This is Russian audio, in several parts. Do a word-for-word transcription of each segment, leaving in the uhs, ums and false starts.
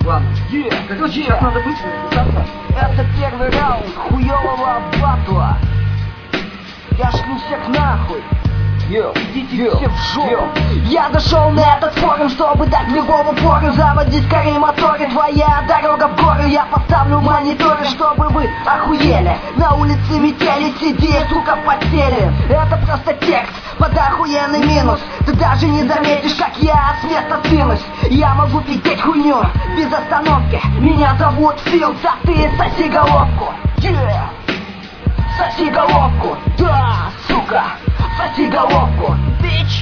Ладно, yeah. Короче, сейчас надо быстро записаться. Это первый раунд хуёвого батла. Я шлю всех нахуй. Йо, идите йо, все в жопу. йо. Я зашел на этот форум, чтобы дать любому пору. Заводи скорее моторы, твоя дорога в горы. Я поставлю мониторы, чтобы вы охуели. На улице метели, сиди, сука, в постели. Это просто текст под охуенный минус. Ты даже не заметишь, как я с места сдвинусь. Я могу пиздеть хуйню без остановки. Меня зовут Фил, да ты соси головку. Yeah. Соси головку, да, сука, соси головку, бич.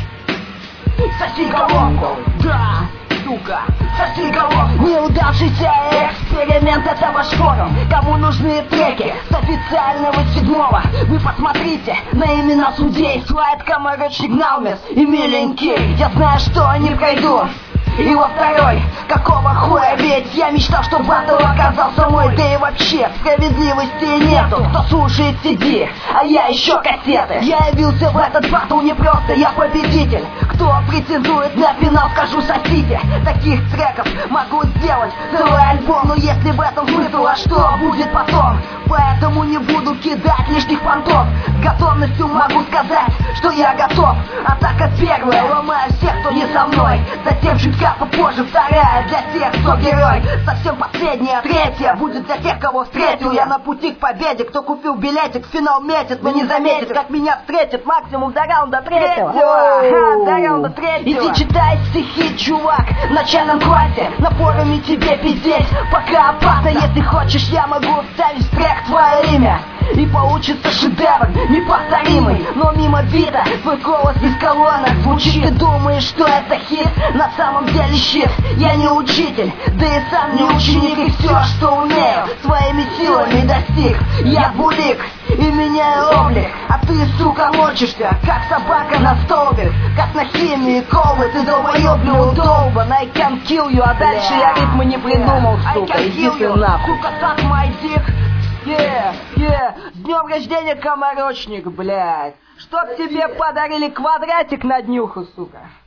Соси головку, да, сука, соси головку. Неудавшийся эксперимент, это ваш форум. Кому нужны треки с официального седьмого? Вы посмотрите на имена судей. Слайд, Комарочник, Налмес и Миленький. Я знаю, что не пройду. И во второй, какого хуя, ведь я мечтал, что батл оказался мой. Да и вообще, справедливости нету. Кто слушает, сиди, а я еще кассеты. Я явился в этот батл не просто, я победитель. Кто претендует на финал, скажу, сосите. Таких треков могу сделать целый альбом. Но если в этом смысл, а что будет потом? Поэтому не буду кидать лишних понтов. С готовностью могу сказать, что я готов. Атака первая, ломаю всех, кто не со мной. Затем чутка попозже вторая, для тех, кто герой. Совсем последняя, третья, будет для тех, кого встретил. Я на пути к победе, кто купил билетик, финал метит, но не заметит, как меня встретит максимум до раунда третьего. Ага, до раунда третьего. Иди читай стихи, чувак, в начальном классе. На форуме тебе пиздеть, пока опасно. Если хочешь, я могу вставить в трек твое имя. И получится шедевр неповторимый. Но мимо бита твой голос из колонок звучит. Ты думаешь, что это хит? На самом деле щит. Я не учитель, да и сам не ученик. И все, что умею, своими силами достиг. Я булик и меняю облик. А ты, сука, мочишься, как собака на столбик. Как на химии колы, ты долбоёб неудобан. I can kill you, а дальше я ритмы не придумал, сука. Иди ты нахуй. Сука, так мой дик. Yeah, yeah. С днем рождения, Комарочник, блядь. Чтоб тебе подарили квадратик на днюху, сука.